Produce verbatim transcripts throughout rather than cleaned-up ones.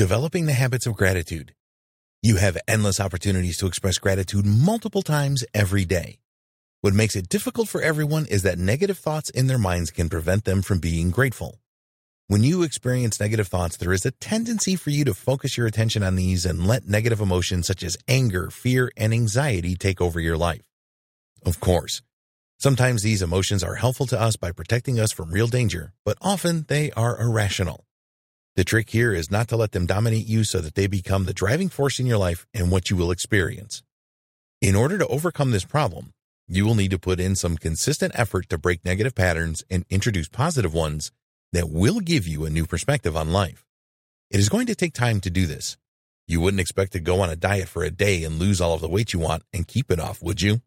Developing the habits of gratitude. You have endless opportunities to express gratitude multiple times every day. What makes it difficult for everyone is that negative thoughts in their minds can prevent them from being grateful. When you experience negative thoughts, there is a tendency for you to focus your attention on these and let negative emotions such as anger, fear, and anxiety take over your life. Of course, sometimes these emotions are helpful to us by protecting us from real danger, but often they are irrational. The trick here is not to let them dominate you so that they become the driving force in your life and what you will experience. In order to overcome this problem, you will need to put in some consistent effort to break negative patterns and introduce positive ones that will give you a new perspective on life. It is going to take time to do this. You wouldn't expect to go on a diet for a day and lose all of the weight you want and keep it off, would you?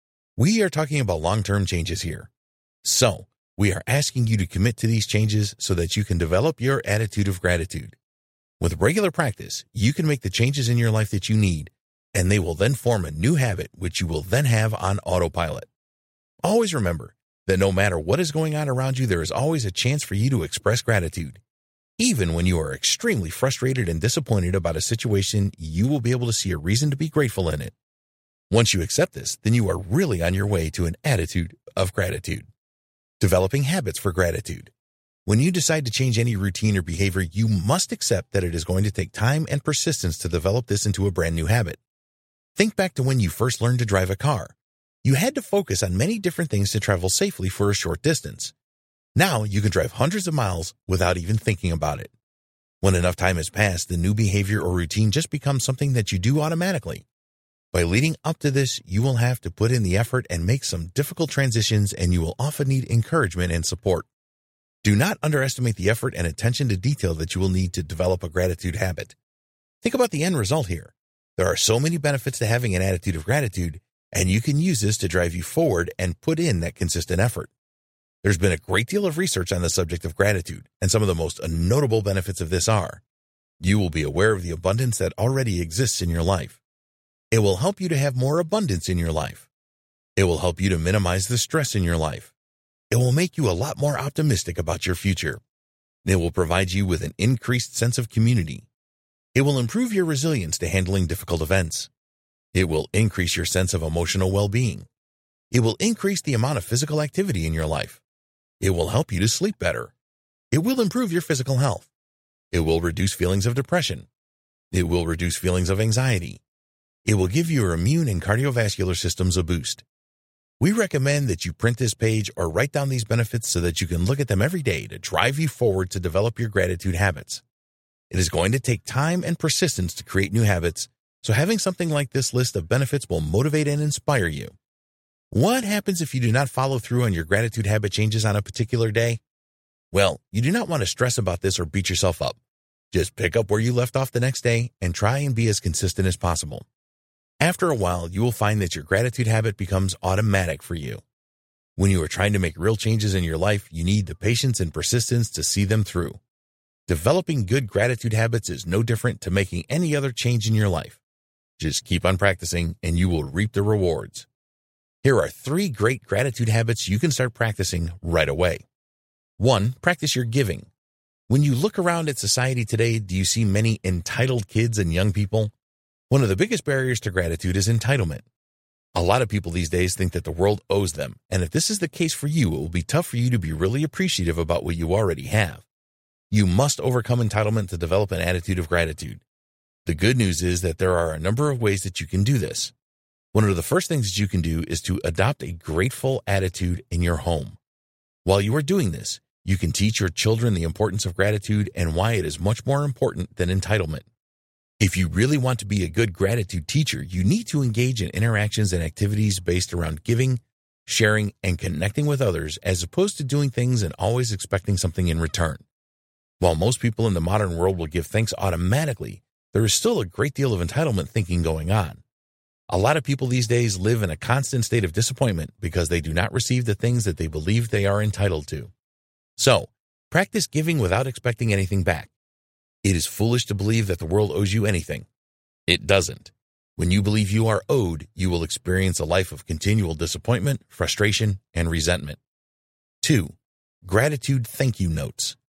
We are talking about long-term changes here. So, we are asking you to commit to these changes so that you can develop your attitude of gratitude. With regular practice, you can make the changes in your life that you need, and they will then form a new habit which you will then have on autopilot. Always remember that no matter what is going on around you, there is always a chance for you to express gratitude. Even when you are extremely frustrated and disappointed about a situation, you will be able to see a reason to be grateful in it. Once you accept this, then you are really on your way to an attitude of gratitude. Developing habits for gratitude. When you decide to change any routine or behavior, you must accept that it is going to take time and persistence to develop this into a brand new habit. Think back to when you first learned to drive a car. You had to focus on many different things to travel safely for a short distance. Now you can drive hundreds of miles without even thinking about it. When enough time has passed, the new behavior or routine just becomes something that you do automatically. By leading up to this, you will have to put in the effort and make some difficult transitions, and you will often need encouragement and support. Do not underestimate the effort and attention to detail that you will need to develop a gratitude habit. Think about the end result here. There are so many benefits to having an attitude of gratitude, and you can use this to drive you forward and put in that consistent effort. There's been a great deal of research on the subject of gratitude, and some of the most notable benefits of this are: you will be aware of the abundance that already exists in your life. It will help you to have more abundance in your life. It will help you to minimize the stress in your life. It will make you a lot more optimistic about your future. It will provide you with an increased sense of community. It will improve your resilience to handling difficult events. It will increase your sense of emotional well-being. It will increase the amount of physical activity in your life. It will help you to sleep better. It will improve your physical health. It will reduce feelings of depression. It will reduce feelings of anxiety. It will give your immune and cardiovascular systems a boost. We recommend that you print this page or write down these benefits so that you can look at them every day to drive you forward to develop your gratitude habits. It is going to take time and persistence to create new habits, so having something like this list of benefits will motivate and inspire you. What happens if you do not follow through on your gratitude habit changes on a particular day? Well, you do not want to stress about this or beat yourself up. Just pick up where you left off the next day and try and be as consistent as possible. After a while, you will find that your gratitude habit becomes automatic for you. When you are trying to make real changes in your life, you need the patience and persistence to see them through. Developing good gratitude habits is no different to making any other change in your life. Just keep on practicing and you will reap the rewards. Here are three great gratitude habits you can start practicing right away. One, practice your giving. When you look around at society today, do you see many entitled kids and young people? One of the biggest barriers to gratitude is entitlement. A lot of people these days think that the world owes them, and if this is the case for you, it will be tough for you to be really appreciative about what you already have. You must overcome entitlement to develop an attitude of gratitude. The good news is that there are a number of ways that you can do this. One of the first things that you can do is to adopt a grateful attitude in your home. While you are doing this, you can teach your children the importance of gratitude and why it is much more important than entitlement. If you really want to be a good gratitude teacher, you need to engage in interactions and activities based around giving, sharing, and connecting with others, as opposed to doing things and always expecting something in return. While most people in the modern world will give thanks automatically, there is still a great deal of entitlement thinking going on. A lot of people these days live in a constant state of disappointment because they do not receive the things that they believe they are entitled to. So, practice giving without expecting anything back. It is foolish to believe that the world owes you anything. It doesn't. When you believe you are owed, you will experience a life of continual disappointment, frustration, and resentment. Two, gratitude thank you notes.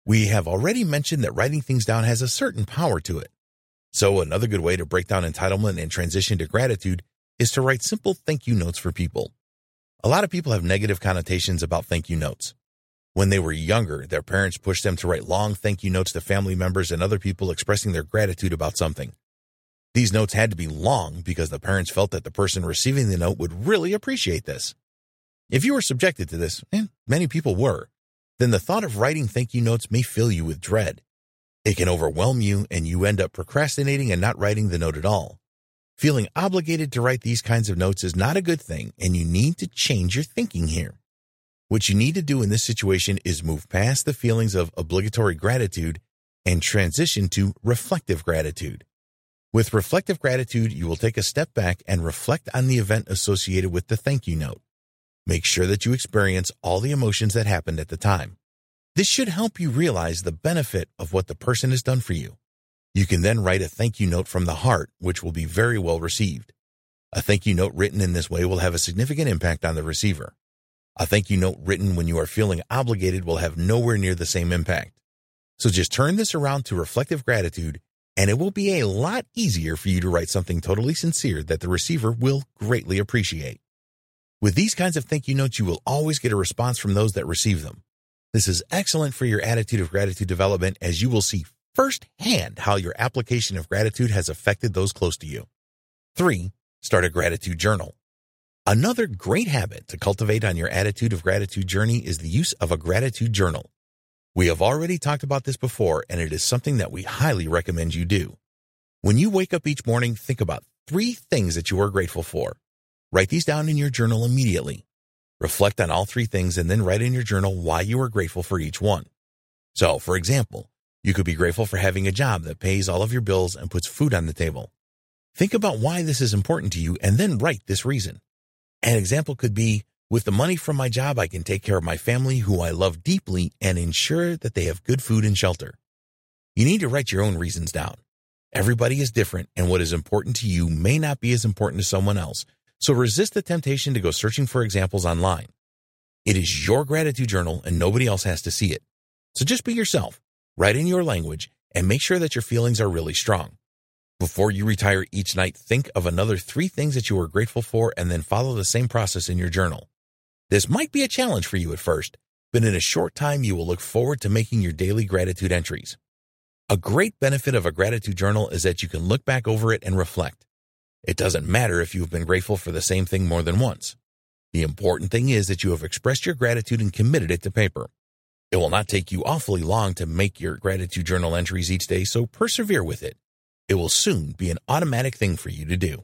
We have already mentioned that writing things down has a certain power to it. So another good way to break down entitlement and transition to gratitude is to write simple thank you notes for people. A lot of people have negative connotations about thank you notes. When they were younger, their parents pushed them to write long thank you notes to family members and other people expressing their gratitude about something. These notes had to be long because the parents felt that the person receiving the note would really appreciate this. If you were subjected to this, and many people were, then the thought of writing thank you notes may fill you with dread. It can overwhelm you and you end up procrastinating and not writing the note at all. Feeling obligated to write these kinds of notes is not a good thing, and you need to change your thinking here. What you need to do in this situation is move past the feelings of obligatory gratitude and transition to reflective gratitude. With reflective gratitude, you will take a step back and reflect on the event associated with the thank you note. Make sure that you experience all the emotions that happened at the time. This should help you realize the benefit of what the person has done for you. You can then write a thank you note from the heart, which will be very well received. A thank you note written in this way will have a significant impact on the receiver. A thank you note written when you are feeling obligated will have nowhere near the same impact. So just turn this around to reflective gratitude, and it will be a lot easier for you to write something totally sincere that the receiver will greatly appreciate. With these kinds of thank you notes, you will always get a response from those that receive them. This is excellent for your attitude of gratitude development, as you will see firsthand how your application of gratitude has affected those close to you. Three, start a gratitude journal. Another great habit to cultivate on your attitude of gratitude journey is the use of a gratitude journal. We have already talked about this before, and it is something that we highly recommend you do. When you wake up each morning, think about three things that you are grateful for. Write these down in your journal immediately. Reflect on all three things and then write in your journal why you are grateful for each one. So, for example, you could be grateful for having a job that pays all of your bills and puts food on the table. Think about why this is important to you and then write this reason. An example could be, with the money from my job, I can take care of my family, who I love deeply, and ensure that they have good food and shelter. You need to write your own reasons down. Everybody is different, and what is important to you may not be as important to someone else, so resist the temptation to go searching for examples online. It is your gratitude journal, and nobody else has to see it. So just be yourself, write in your language, and make sure that your feelings are really strong. Before you retire each night, think of another three things that you are grateful for and then follow the same process in your journal. This might be a challenge for you at first, but in a short time you will look forward to making your daily gratitude entries. A great benefit of a gratitude journal is that you can look back over it and reflect. It doesn't matter if you have been grateful for the same thing more than once. The important thing is that you have expressed your gratitude and committed it to paper. It will not take you awfully long to make your gratitude journal entries each day, so persevere with it. It will soon be an automatic thing for you to do.